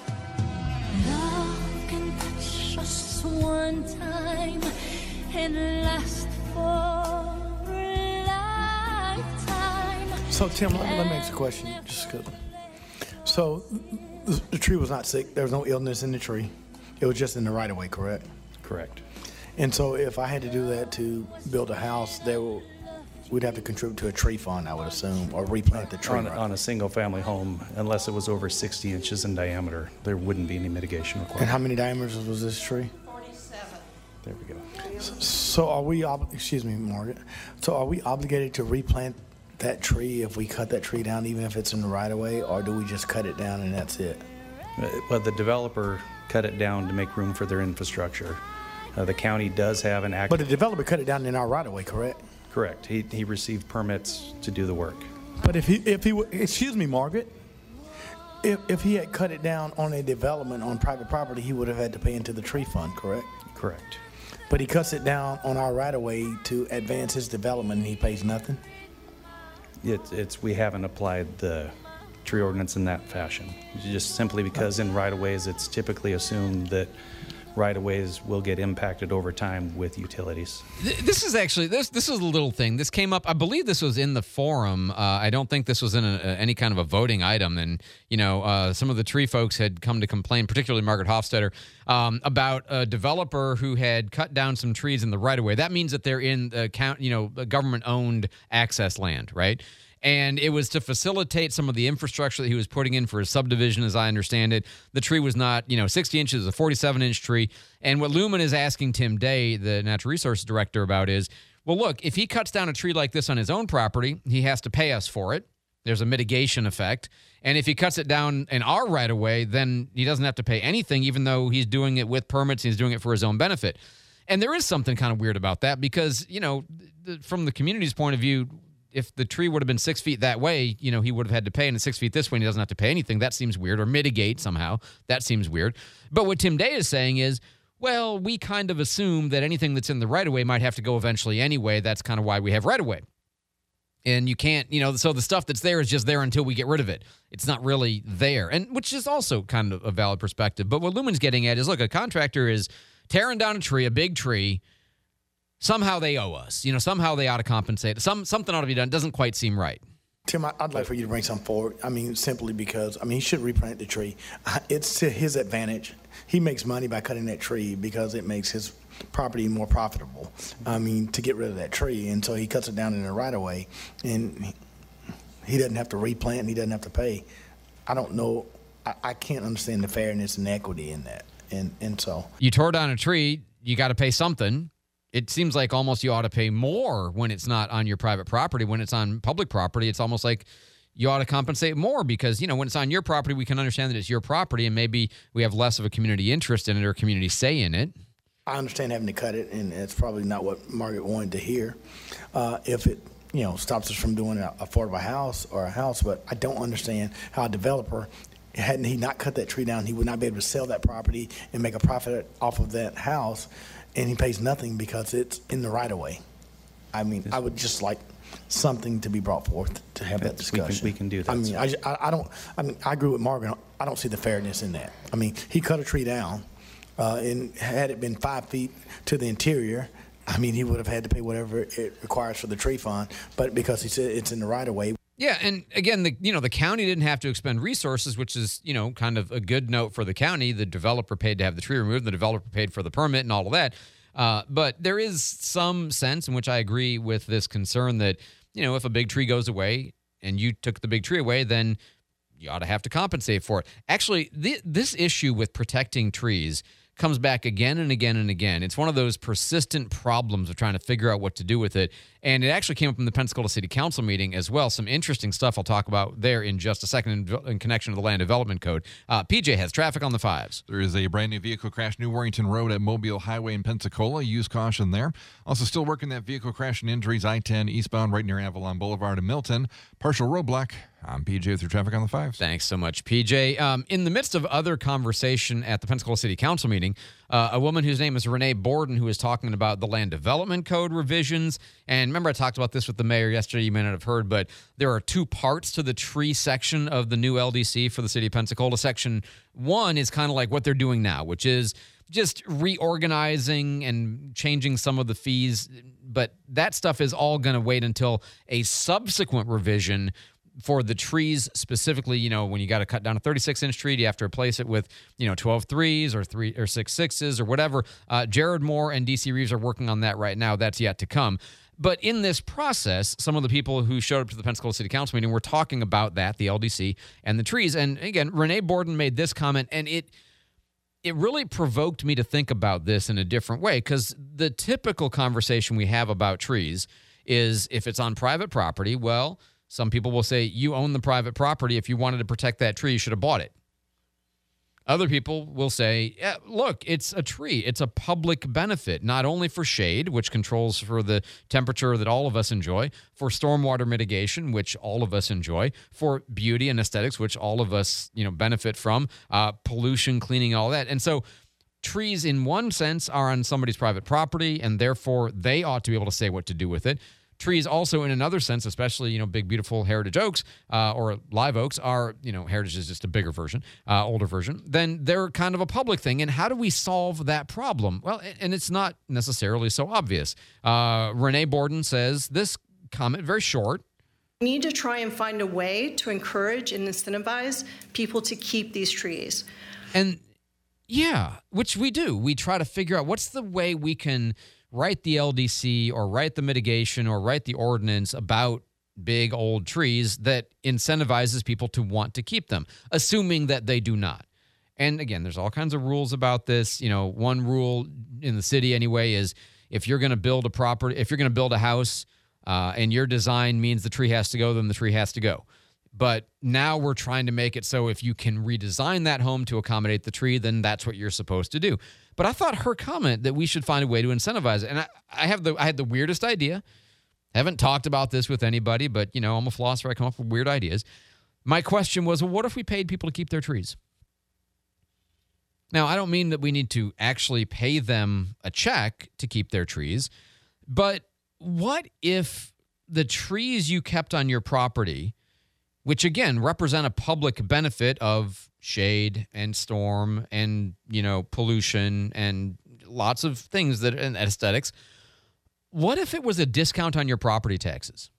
Love can touch us one time and last for a lifetime. So, Tim, let me ask a question. Just good. So, the tree was not sick. There was no illness in the tree. It was just in the right-of-way, correct? Correct. And so if I had to do that to build a house, we'd have to contribute to a tree fund, I would assume, or replant the tree. On a single-family home, unless it was over 60 inches in diameter, there wouldn't be any mitigation required. And how many diameters was this tree? 47. There we go. So are we, excuse me, Margaret, so are we obligated to replant that tree if we cut that tree down, even if it's in the right-of-way, or do we just cut it down and that's it? Well, the developer cut it down to make room for their infrastructure. The county does have an act. But the developer cut it down in our right-of-way, correct? Correct. He received permits to do the work. But if he excuse me, Margaret, if he had cut it down on a development on private property, he would have had to pay into the tree fund, correct? Correct. But he cuts it down on our right-of-way to advance his development, and he pays nothing? We haven't applied the tree ordinance in that fashion. Just simply because in right-of-ways, it's typically assumed that right-of-ways will get impacted over time with utilities. This is actually this is a little thing. This came up. I believe this was in the forum. I don't think this was in any kind of a voting item. And some of the tree folks had come to complain, particularly Margaret Hofstetter, about a developer who had cut down some trees in the right-of-way. That means that they're in government-owned access land, right? And it was to facilitate some of the infrastructure that he was putting in for his subdivision, as I understand it. The tree was not, 60 inches, a 47-inch tree. And what Lumen is asking Tim Day, the Natural Resources Director, about is, well, look, if he cuts down a tree like this on his own property, he has to pay us for it. There's a mitigation effect. And if he cuts it down in our right-of-way, then he doesn't have to pay anything, even though he's doing it with permits and he's doing it for his own benefit. And there is something kind of weird about that because, from the community's point of view, if the tree would have been 6 feet that way, he would have had to pay, and 6 feet this way, and he doesn't have to pay anything. That seems weird, or mitigate somehow. That seems weird. But what Tim Day is saying is, well, we kind of assume that anything that's in the right-of-way might have to go eventually anyway. That's kind of why we have right-of-way. And you can't, so the stuff that's there is just there until we get rid of it. It's not really there, and which is also kind of a valid perspective. But what Lumen's getting at is, look, a contractor is tearing down a tree, a big tree. Somehow they owe us. Somehow they ought to compensate. Something ought to be done. It doesn't quite seem right. Tim, I'd like for you to bring something forward. Simply because, he should replant the tree. It's to his advantage. He makes money by cutting that tree because it makes his property more profitable. To get rid of that tree. And so he cuts it down in the right-of-way, and he doesn't have to replant, and he doesn't have to pay. I don't know. I can't understand the fairness and equity in that. And so. You tore down a tree, you got to pay something. It seems like almost you ought to pay more when it's not on your private property. When it's on public property, it's almost like you ought to compensate more because, when it's on your property, we can understand that it's your property and maybe we have less of a community interest in it or community say in it. I understand having to cut it, and it's probably not what Margaret wanted to hear. If it, stops us from doing an affordable house or a house, but I don't understand how a developer, hadn't he not cut that tree down, he would not be able to sell that property and make a profit off of that house. and he pays nothing because it's in the right of way. I mean, I would just like something to be brought forth to have that discussion. We can do that. I mean, I don't. I mean, I agree with Marvin. I don't see the fairness in that. I mean, he cut a tree down, and had it been 5 feet to the interior, I mean, he would have had to pay whatever it requires for the tree fund. But because he said it's in the right of way. Yeah, and again, the county didn't have to expend resources, which is, kind of a good note for the county. The developer paid to have the tree removed. The developer paid for the permit and all of that. But there is some sense in which I agree with this concern that, if a big tree goes away and you took the big tree away, then you ought to have to compensate for it. Actually, this issue with protecting trees comes back again and again and again. It's one of those persistent problems of trying to figure out what to do with it. And it actually came up in the Pensacola City Council meeting as well. Some interesting stuff I'll talk about there in just a second in connection to the Land Development Code. PJ has traffic on the 5s. There is a brand new vehicle crash, New Warrington Road at Mobile Highway in Pensacola. Use caution there. Also still working that vehicle crash and injuries, I-10 eastbound right near Avalon Boulevard in Milton. Partial roadblock. I'm PJ through traffic on the 5s. Thanks so much, PJ. In the midst of other conversation at the Pensacola City Council meeting, a woman whose name is Renee Borden, who is talking about the Land Development Code revisions. And remember, I talked about this with the mayor yesterday. You may not have heard, but there are 2 parts to the tree section of the new LDC for the city of Pensacola. Section 1 is kind of like what they're doing now, which is just reorganizing and changing some of the fees. But that stuff is all going to wait until a subsequent revision for the trees specifically. When you got to cut down a 36-inch tree, you have to replace it with, 12 3s or 3 or 6 6s or whatever. Jared Moore and DC Reeves are working on that right now. That's yet to come. But in this process, some of the people who showed up to the Pensacola City Council meeting were talking about that, the LDC and the trees. And again, Renee Borden made this comment, and it really provoked me to think about this in a different way, because the typical conversation we have about trees is if it's on private property, well, some people will say, you own the private property. If you wanted to protect that tree, you should have bought it. Other people will say, yeah, look, it's a tree. It's a public benefit, not only for shade, which controls for the temperature that all of us enjoy, for stormwater mitigation, which all of us enjoy, for beauty and aesthetics, which all of us, benefit from, pollution, cleaning, all that. And so trees, in one sense, are on somebody's private property, and therefore they ought to be able to say what to do with it. Trees also, in another sense, especially, big, beautiful heritage oaks or live oaks are, heritage is just a bigger version, older version, then they're kind of a public thing. And how do we solve that problem? Well, and it's not necessarily so obvious. Renee Borden says this comment, very short. We need to try and find a way to encourage and incentivize people to keep these trees. And yeah, which we do. We try to figure out what's the way we can write the LDC or write the mitigation or write the ordinance about big old trees that incentivizes people to want to keep them, assuming that they do not. And again, there's all kinds of rules about this. One rule in the city anyway is if you're going to build a property, if you're going to build a house and your design means the tree has to go, then the tree has to go. But now we're trying to make it so if you can redesign that home to accommodate the tree, then that's what you're supposed to do. But I thought her comment that we should find a way to incentivize it. And I had the weirdest idea. Haven't talked about this with anybody, but, I'm a philosopher. I come up with weird ideas. My question was, well, what if we paid people to keep their trees? Now, I don't mean that we need to actually pay them a check to keep their trees, but what if the trees you kept on your property, which again represent a public benefit of shade and storm and, pollution and lots of things and aesthetics, what if it was a discount on your property taxes?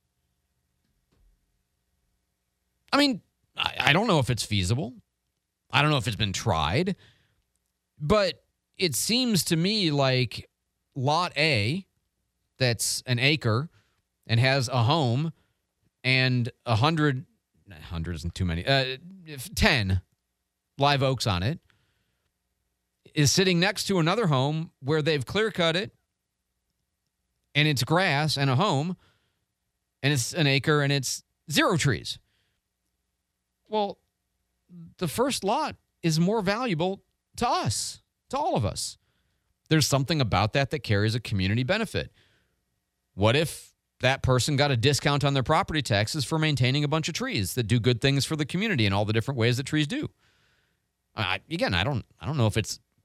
I mean, I don't know if it's feasible. I don't know if it's been tried, but it seems to me like Lot A, that's an acre and has a home and 100 isn't too many, 10 live oaks on it, is sitting next to another home where they've clear cut it and it's grass and a home and it's an acre and it's 0 trees. Well, the first lot is more valuable to us, to all of us. There's something about that carries a community benefit. What if that person got a discount on their property taxes for maintaining a bunch of trees that do good things for the community in all the different ways that trees do? Again, I don't know if it's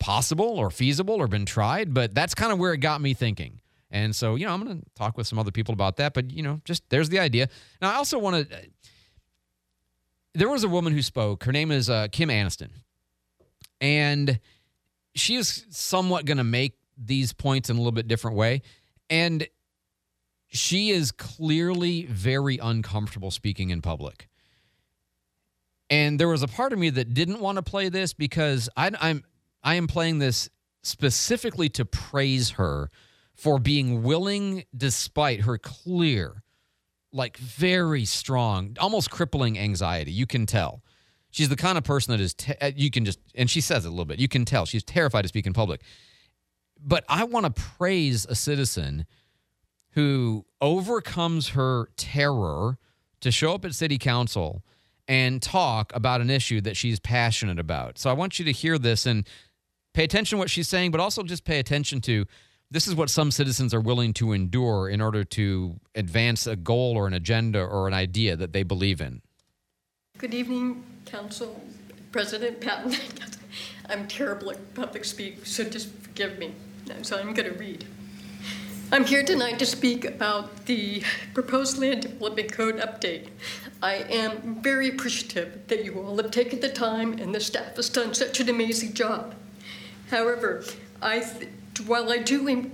possible or feasible or been tried, but that's kind of where it got me thinking. And so, I'm going to talk with some other people about that, but, just there's the idea. Now, I also want to, there was a woman who spoke. Her name is Kim Aniston. And she is somewhat going to make these points in a little bit different way. And she is clearly very uncomfortable speaking in public. And there was a part of me that didn't want to play this because I am playing this specifically to praise her for being willing, despite her clear, like very strong, almost crippling anxiety. You can tell. She's the kind of person that is, you can just, and she says it a little bit, you can tell she's terrified to speak in public. But I want to praise a citizen who overcomes her terror to show up at city council and talk about an issue that she's passionate about. So I want you to hear this and pay attention to what she's saying, but also just pay attention to this is what some citizens are willing to endure in order to advance a goal or an agenda or an idea that they believe in. Good evening, Council President Patton. I'm terrible at public speak, so just forgive me. So I'm going to read. I'm here tonight to speak about the proposed land development code update. I am very appreciative that you all have taken the time and the staff has done such an amazing job. However, while I do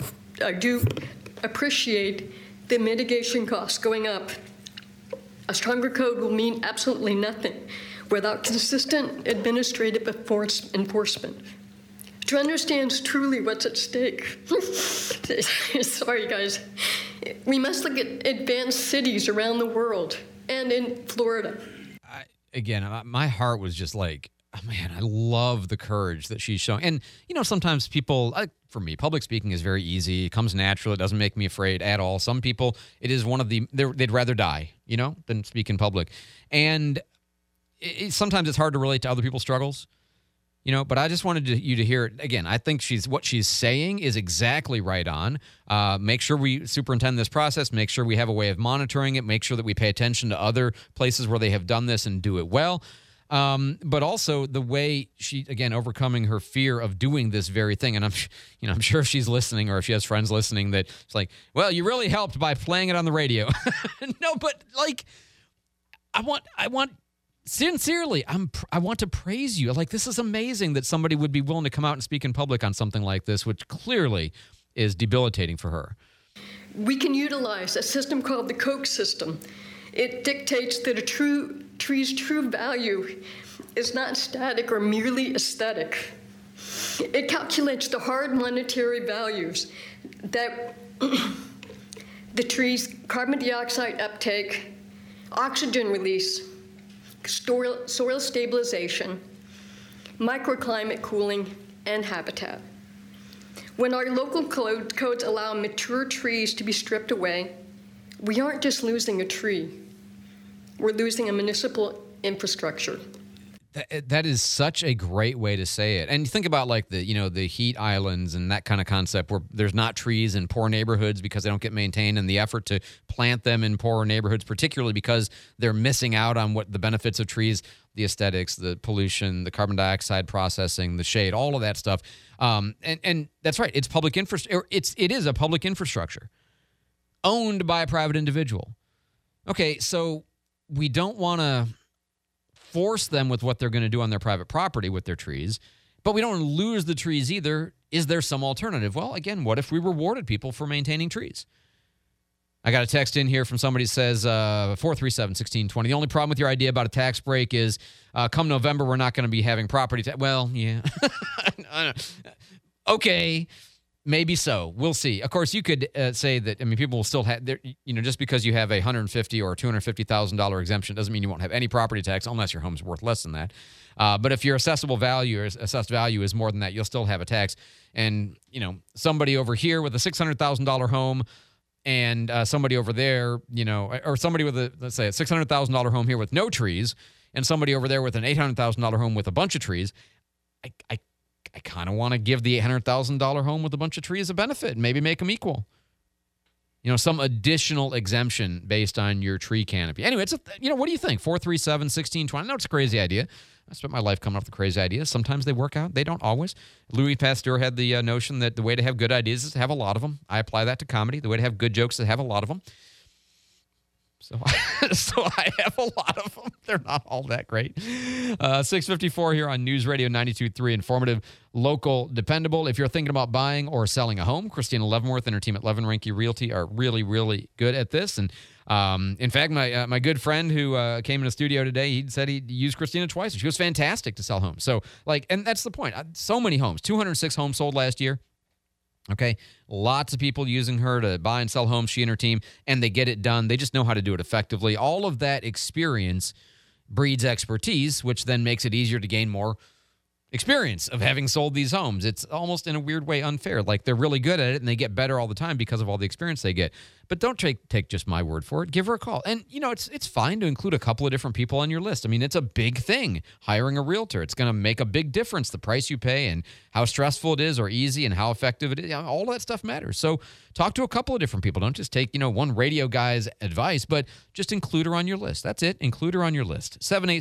appreciate the mitigation costs going up, a stronger code will mean absolutely nothing without consistent administrative enforcement. To understand truly what's at stake, sorry guys, we must look at advanced cities around the world and in Florida. Again, my heart was just like, oh man, I love the courage that she's showing. And, sometimes people, for me, public speaking is very easy. It comes natural. It doesn't make me afraid at all. Some people, it is one of they'd rather die, than speak in public. And sometimes it's hard to relate to other people's struggles, but I just wanted you to hear it. Again, I think what she's saying is exactly right on. Make sure we superintend this process. Make sure we have a way of monitoring it. Make sure that we pay attention to other places where they have done this and do it well. But also the way she, again, overcoming her fear of doing this very thing. And I'm sure if she's listening or if she has friends listening that it's like, well, you really helped by playing it on the radio. No, but like, I want sincerely, I want to praise you. Like, this is amazing that somebody would be willing to come out and speak in public on something like this, which clearly is debilitating for her. We can utilize a system called the Koch system. It dictates that a tree's true value is not static or merely aesthetic. It calculates the hard monetary values that the tree's carbon dioxide uptake, oxygen release, soil stabilization, microclimate cooling, and habitat. When our local codes allow mature trees to be stripped away, we aren't just losing a tree, we're losing a municipal infrastructure. That is such a great way to say it. And think about like the heat islands and that kind of concept where there's not trees in poor neighborhoods because they don't get maintained, and the effort to plant them in poorer neighborhoods, particularly because they're missing out on what the benefits of trees, the aesthetics, the pollution, the carbon dioxide processing, the shade, all of that stuff. And that's right. It's public infrastructure. It is a public infrastructure owned by a private individual. Okay, so we don't want to force them with what they're going to do on their private property with their trees, but we don't want to lose the trees either. Is there some alternative? Well, again, what if we rewarded people for maintaining trees? I got a text in here from somebody who says, 437-1620. The only problem with your idea about a tax break is come November, we're not going to be having property tax. Well, yeah. Okay. Maybe so. We'll see. Of course, you could say that, people will still have, just because you have a $150,000 or $250,000 exemption doesn't mean you won't have any property tax unless your home's worth less than that. But if your assessed value is more than that, you'll still have a tax. And, somebody over here with a $600,000 home and somebody over there, or somebody with let's say a $600,000 home here with no trees and somebody over there with an $800,000 home with a bunch of trees, I kind of want to give the $800,000 home with a bunch of trees a benefit and maybe make them equal. Some additional exemption based on your tree canopy. Anyway, what do you think? 437-1620. I know it's a crazy idea. I spent my life coming up with crazy ideas. Sometimes they work out. They don't always. Louis Pasteur had the notion that the way to have good ideas is to have a lot of them. I apply that to comedy. The way to have good jokes is to have a lot of them. So I have a lot of them. They're not all that great. 6:54 here on News Radio 92.3, informative, local, dependable. If you're thinking about buying or selling a home, Christina Leavenworth and her team at Levin Rinke Realty are really, really good at this. And in fact, my good friend who came in the studio today, he said he used Christina twice, and she was fantastic to sell homes. So, and that's the point. So many homes, 206 homes sold last year. Okay, lots of people using her to buy and sell homes, she and her team, and they get it done. They just know how to do it effectively. All of that experience breeds expertise, which then makes it easier to gain more experience of having sold these homes. It's almost in a weird way unfair. Like, they're really good at it and they get better all the time because of all the experience they get. But don't take just my word for it. Give her a call. And, it's fine to include a couple of different people on your list. I mean, it's a big thing, hiring a realtor. It's going to make a big difference, the price you pay and how stressful it is or easy and how effective it is. All that stuff matters. So talk to a couple of different people. Don't just take, one radio guy's advice, but just include her on your list. That's it. Include her on your list.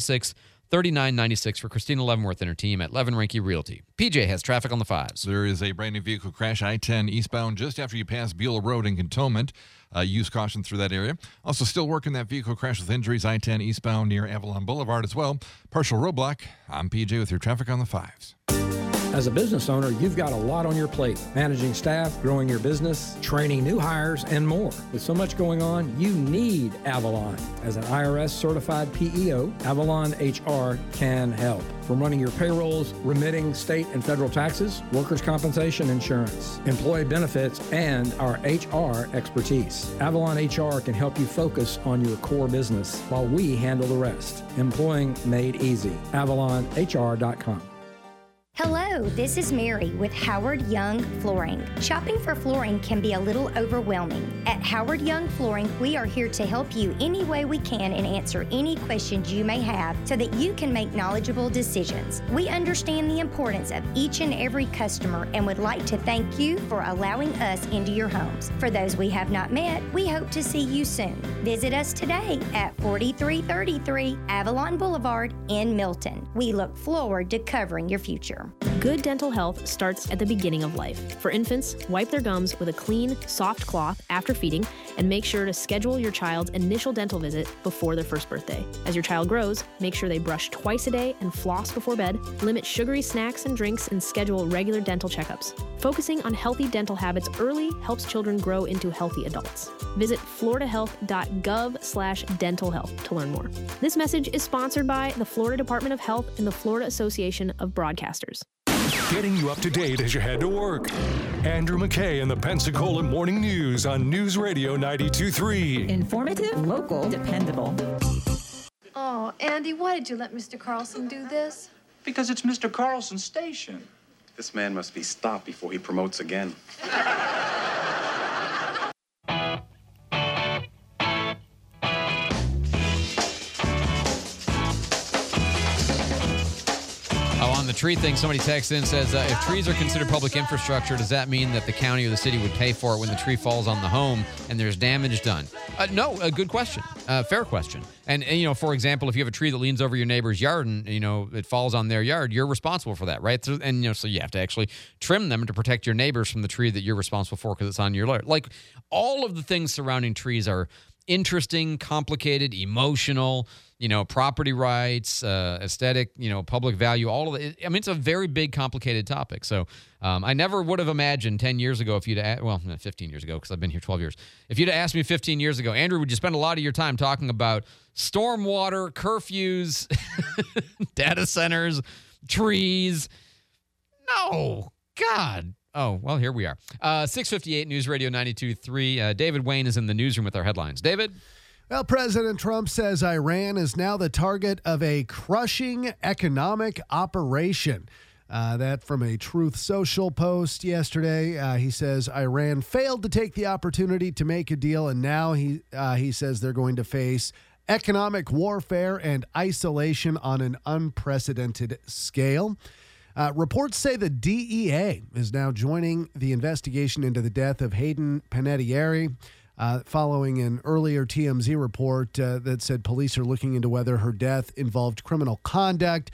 786-3996 for Christina Leavenworth and her team at Levin Rinke Realty. PJ has traffic on the 5s. There is a brand new vehicle crash, I-10 eastbound, just after you pass Beulah Road in Cantonment. Use caution through that area. Also still working that vehicle crash with injuries, I-10 eastbound near Avalon Boulevard as well. Partial roadblock. I'm PJ with your traffic on the 5s. As a business owner, you've got a lot on your plate. Managing staff, growing your business, training new hires, and more. With so much going on, you need Avalon. As an IRS-certified PEO, Avalon HR can help. From running your payrolls, remitting state and federal taxes, workers' compensation insurance, employee benefits, and our HR expertise. Avalon HR can help you focus on your core business while we handle the rest. Employing made easy. AvalonHR.com. Hello, this is Mary with Howard Young Flooring. Shopping for flooring can be a little overwhelming. At Howard Young Flooring, we are here to help you any way we can and answer any questions you may have so that you can make knowledgeable decisions. We understand the importance of each and every customer and would like to thank you for allowing us into your homes. For those we have not met, we hope to see you soon. Visit us today at 4333 Avalon Boulevard in Milton. We look forward to covering your future. Good dental health starts at the beginning of life. For infants, wipe their gums with a clean, soft cloth after feeding, and make sure to schedule your child's initial dental visit before their first birthday. As your child grows, make sure they brush twice a day and floss before bed, limit sugary snacks and drinks, and schedule regular dental checkups. Focusing on healthy dental habits early helps children grow into healthy adults. Visit floridahealth.gov/dental health to learn more. This message is sponsored by the Florida Department of Health and the Florida Association of Broadcasters. Getting you up to date as you head to work. Andrew McKay and the Pensacola Morning News on News Radio 92.3. Informative, local, dependable. Oh, Andy, why did you let Mr. Carlson do this? Because it's Mr. Carlson's station. This man must be stopped before he promotes again. On the tree thing, somebody texts in and says, if trees are considered public infrastructure, does that mean that the county or the city would pay for it when the tree falls on the home and there's damage done? No, a good question. Fair question. And, for example, if you have a tree that leans over your neighbor's yard and, it falls on their yard, you're responsible for that, right? And, so you have to actually trim them to protect your neighbors from the tree that you're responsible for because it's on your yard. Like, all of the things surrounding trees are interesting, complicated, emotional, property rights, aesthetic, public value, all of it. I mean, it's a very big, complicated topic. So I never would have imagined 10 years ago if you'd, 15 years ago, because I've been here 12 years. If you'd asked me 15 years ago, Andrew, would you spend a lot of your time talking about stormwater, curfews, data centers, trees? No, God. Oh, well, here we are. 6:58 News Radio 92.3. David Wayne is in the newsroom with our headlines. David? Well, President Trump says Iran is now the target of a crushing economic operation. That from a Truth Social post yesterday. He says Iran failed to take the opportunity to make a deal, and now he says they're going to face economic warfare and isolation on an unprecedented scale. Reports say the DEA is now joining the investigation into the death of Hayden Panettiere, following an earlier TMZ report that said police are looking into whether her death involved criminal conduct.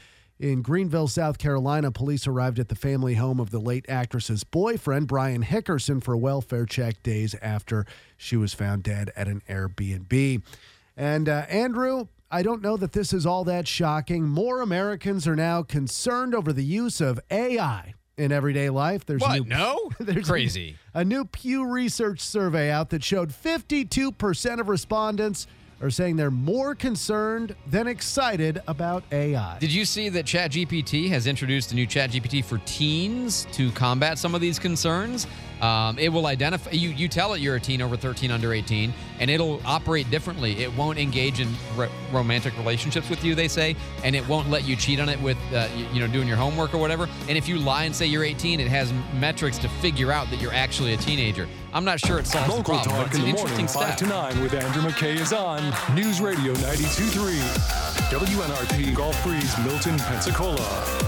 In Greenville, South Carolina, police arrived at the family home of the late actress's boyfriend, Brian Hickerson, for a welfare check days after she was found dead at an Airbnb. And Andrew, I don't know that this is all that shocking. More Americans are now concerned over the use of AI in everyday life. There's there's crazy. A new Pew Research survey out that showed 52% of respondents are saying they're more concerned than excited about AI. Did you see that ChatGPT has introduced a new ChatGPT for teens to combat some of these concerns? It will identify, you tell it you're a teen over 13, under 18, and it'll operate differently. It won't engage in romantic relationships with you, they say, and it won't let you cheat on it with, doing your homework or whatever. And if you lie and say you're 18, it has metrics to figure out that you're actually a teenager. I'm not sure it solves the Local problem, but Talk it's in an the interesting morning, 5 step. to 9 with Andrew McKay is on News Radio 92.3. WNRP Gulf Breeze, Milton, Pensacola.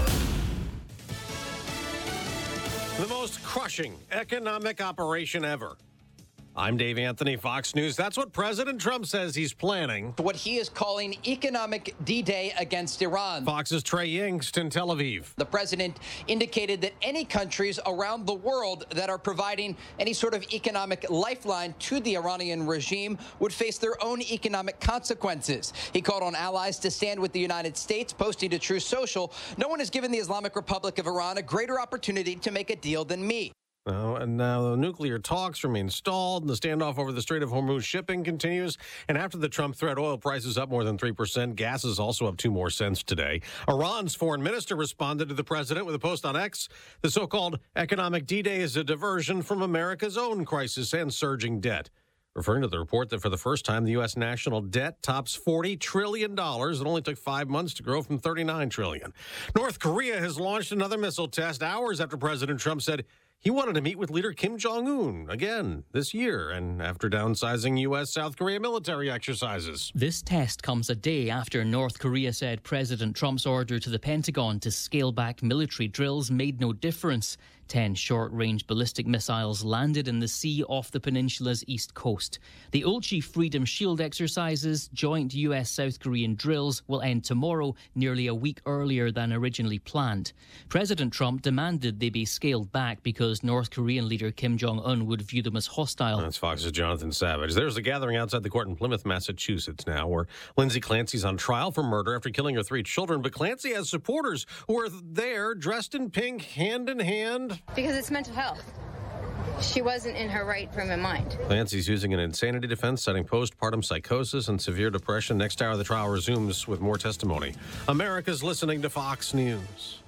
The most crushing economic operation ever. I'm Dave Anthony, Fox News. That's what President Trump says he's planning. What he is calling economic D-Day against Iran. Fox's Trey Yingst in Tel Aviv. The president indicated that any countries around the world that are providing any sort of economic lifeline to the Iranian regime would face their own economic consequences. He called on allies to stand with the United States, posting to Truth Social, "No one has given the Islamic Republic of Iran a greater opportunity to make a deal than me." And now the nuclear talks remain stalled, and the standoff over the Strait of Hormuz shipping continues. And after the Trump threat, oil prices up more than 3%. Gas is also up 2 more cents today. Iran's foreign minister responded to the president with a post on X. The so-called economic D-Day is a diversion from America's own crisis and surging debt, referring to the report that for the first time, the U.S. national debt tops $40 trillion. It only took 5 months to grow from $39 trillion. North Korea has launched another missile test hours after President Trump said he wanted to meet with leader Kim Jong-un again this year, and after downsizing U.S.-South Korea military exercises. This test comes a day after North Korea said President Trump's order to the Pentagon to scale back military drills made no difference. 10 short-range ballistic missiles landed in the sea off the peninsula's east coast. The Ulchi Freedom Shield exercises, joint U.S.-South Korean drills, will end tomorrow, nearly a week earlier than originally planned. President Trump demanded they be scaled back because North Korean leader Kim Jong-un would view them as hostile. That's Fox's Jonathan Savage. There's a gathering outside the court in Plymouth, Massachusetts now, where Lindsay Clancy's on trial for murder after killing her 3 children. But Clancy has supporters who are there, dressed in pink, hand in hand. Because it's mental health. She wasn't in her right frame of mind. Clancy's using an insanity defense, citing postpartum psychosis and severe depression. Next hour, the trial resumes with more testimony. America's listening to Fox News.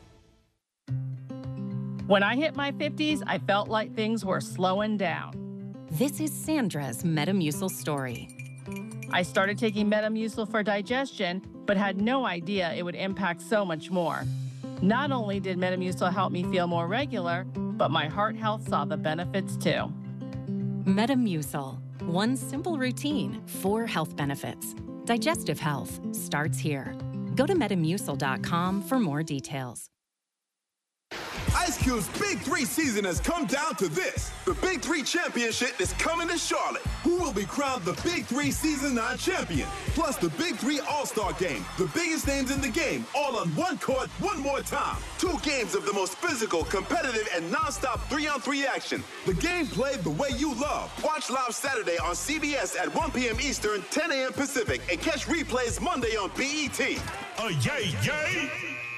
When I hit my 50s, I felt like things were slowing down. This is Sandra's Metamucil story. I started taking Metamucil for digestion, but had no idea it would impact so much more. Not only did Metamucil help me feel more regular, but my heart health saw the benefits too. Metamucil, one simple routine, 4 health benefits. Digestive health starts here. Go to Metamucil.com for more details. Ice Cube's Big 3 season has come down to this. The Big 3 Championship is coming to Charlotte. Who will be crowned the Big 3 Season 9 champion? Plus the Big 3 All-Star Game. The biggest names in the game, all on one court, one more time. 2 games of the most physical, competitive, and non-stop 3-on-3 action. The game played the way you love. Watch live Saturday on CBS at 1 p.m. Eastern, 10 a.m. Pacific, and catch replays Monday on BET. Yay, yay!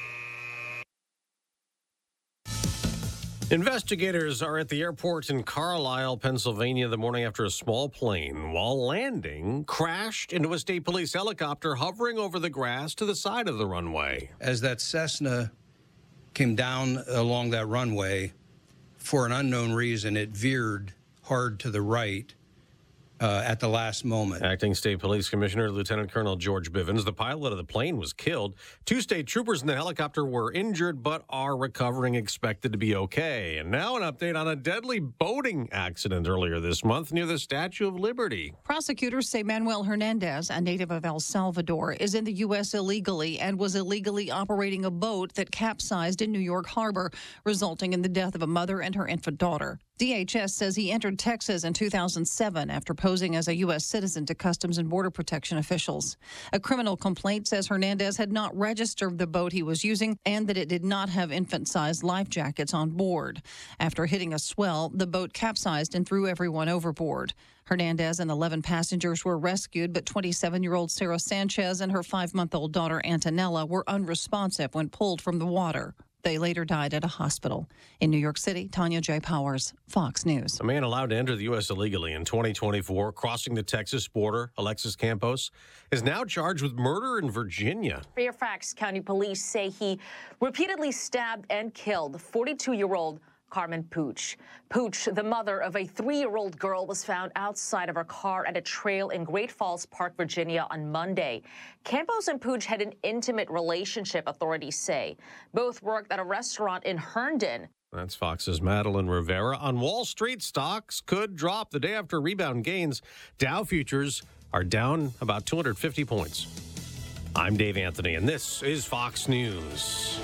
Investigators are at the airport in Carlisle, Pennsylvania, the morning after a small plane, while landing, crashed into a state police helicopter hovering over the grass to the side of the runway. As that Cessna came down along that runway, for an unknown reason, it veered hard to the right at the last moment. Acting State Police Commissioner Lieutenant Colonel George Bivens, the pilot of the plane, was killed. 2 state troopers in the helicopter were injured but are recovering, expected to be okay. And now an update on a deadly boating accident earlier this month near the Statue of Liberty. Prosecutors say Manuel Hernandez, a native of El Salvador, is in the U.S. illegally and was illegally operating a boat that capsized in New York Harbor, resulting in the death of a mother and her infant daughter. DHS says he entered Texas in 2007 after posting posing as a U.S. citizen to Customs and Border Protection officials. A criminal complaint says Hernandez had not registered the boat he was using and that it did not have infant-sized life jackets on board. After hitting a swell, the boat capsized and threw everyone overboard. Hernandez and 11 passengers were rescued, but 27-year-old Sarah Sanchez and her 5-month-old daughter Antonella were unresponsive when pulled from the water. They later died at a hospital. In New York City, Tanya J. Powers, Fox News. A man allowed to enter the U.S. illegally in 2024, crossing the Texas border, Alexis Campos, is now charged with murder in Virginia. Fairfax County Police say he repeatedly stabbed and killed 42-year-old Carmen Pooch. Pooch, the mother of a 3-year-old girl, was found outside of her car at a trail in Great Falls Park, Virginia on Monday. Campos and Pooch had an intimate relationship, authorities say. Both worked at a restaurant in Herndon. That's Fox's Madeline Rivera. On Wall Street, stocks could drop the day after rebound gains. Dow futures are down about 250 points. I'm Dave Anthony, and this is Fox News.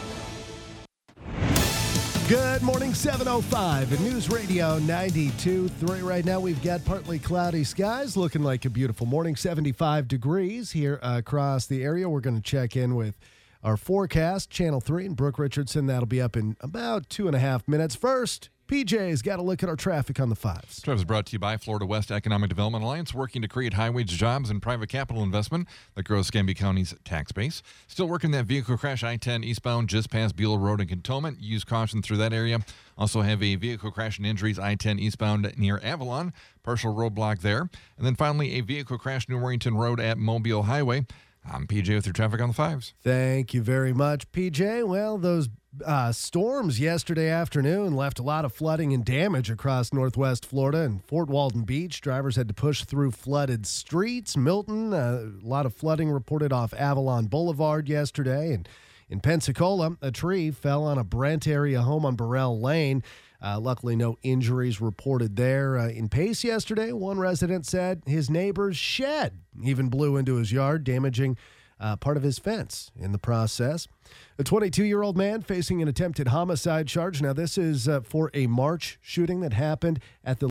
Good morning, 7:05 at News Radio 92.3. Right now we've got partly cloudy skies, looking like a beautiful morning, 75 degrees here across the area. We're going to check in with our forecast, Channel 3 and Brooke Richardson. That'll be up in about 2.5 minutes. First, PJ's got a look at our traffic on the 5s. Traffic is brought to you by Florida West Economic Development Alliance, working to create high-wage jobs and private capital investment that grows Escambia County's tax base. Still working that vehicle crash, I-10 eastbound just past Beulah Road in Cantonment. Use caution through that area. Also have a vehicle crash and injuries, I-10 eastbound near Avalon. Partial roadblock there. And then finally, a vehicle crash New Warrington Road at Mobile Highway. I'm PJ with your traffic on the 5s. Thank you very much, PJ. Well, those storms yesterday afternoon left a lot of flooding and damage across northwest Florida and Fort Walton Beach. Drivers had to push through flooded streets. Milton, a lot of flooding reported off Avalon Boulevard yesterday. And in Pensacola, a tree fell on a Brent area home on Burrell Lane. Luckily, no injuries reported there. In Pace yesterday, one resident said his neighbor's shed even blew into his yard, damaging part of his fence in the process. A 22-year-old man facing an attempted homicide charge. Now, this is for a March shooting that happened at the